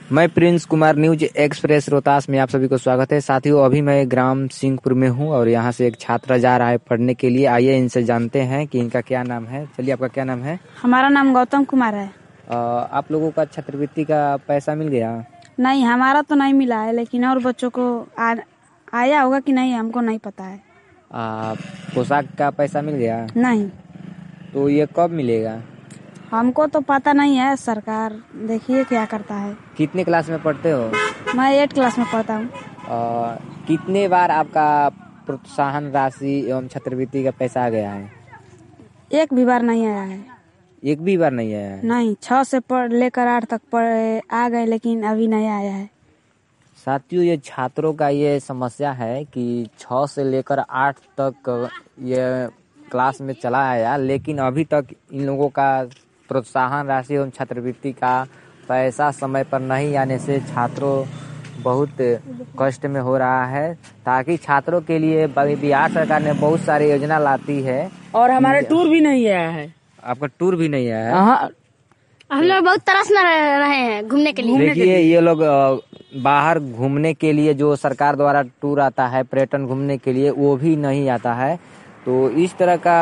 मैं Prince Kumar, news express Rohtas में आप सभी को स्वागत है। साथियों, अभी मैं ग्राम सिंहपुर में हूं और यहां से एक छात्रा जा रहा है पढ़ने के लिए। आइए इनसे जानते हैं कि इनका क्या नाम है। चलिए, आपका क्या नाम है? हमारा नाम गौतम कुमार है। आप लोगों का छात्रवृत्ति का पैसा मिल गया? नहीं, हमारा तो नहीं मिला है, लेकिन और बच्चों को आया होगा कि नहीं हमको नहीं पता है। पोशाक का पैसा मिल गया? नहीं, तो ये कब मिलेगा? हमको तो पता नहीं है। सरकार देखिए क्या करता है। कितने क्लास में पढ़ते हो? मैं 8 क्लास में पढ़ता हूँ। कितने बार आपका प्रोत्साहन राशि एवं छात्रवृत्ति का पैसा आ गया है? एक भी बार नहीं आया है। एक भी बार नहीं आया है? नहीं, 6 से लेकर 8 तक आ गए, लेकिन अभी नहीं आया है। साथियों, ये छात्रों का ये समस्या है कि 6 से लेकर 8 तक ये क्लास में चला आया, लेकिन अभी तक इन लोगों का प्रोत्साहन राशि एवं छात्रवृत्ति का पैसा समय पर नहीं आने से छात्रों बहुत कष्ट में हो रहा है। ताकि छात्रों के लिए बिहार सरकार ने बहुत सारी योजना लाती है और हमारे टूर भी नहीं आया है। आपका टूर भी नहीं आया है? हम लोग बहुत तरस न रहे हैं घूमने के लिए। देखिए, ये लोग बाहर घूमने के लिए जो सरकार द्वारा टूर आता है पर्यटन घूमने के लिए, वो भी नहीं आता है। तो इस तरह का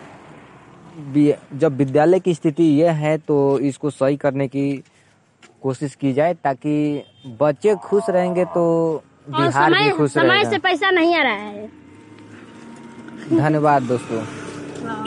जब विद्यालय की स्थिति ये है तो इसको सही करने की कोशिश की जाए, ताकि बच्चे खुश रहेंगे तो बिहार भी खुश रहेगा। समय से पैसा नहीं आ रहा है। धन्यवाद दोस्तों।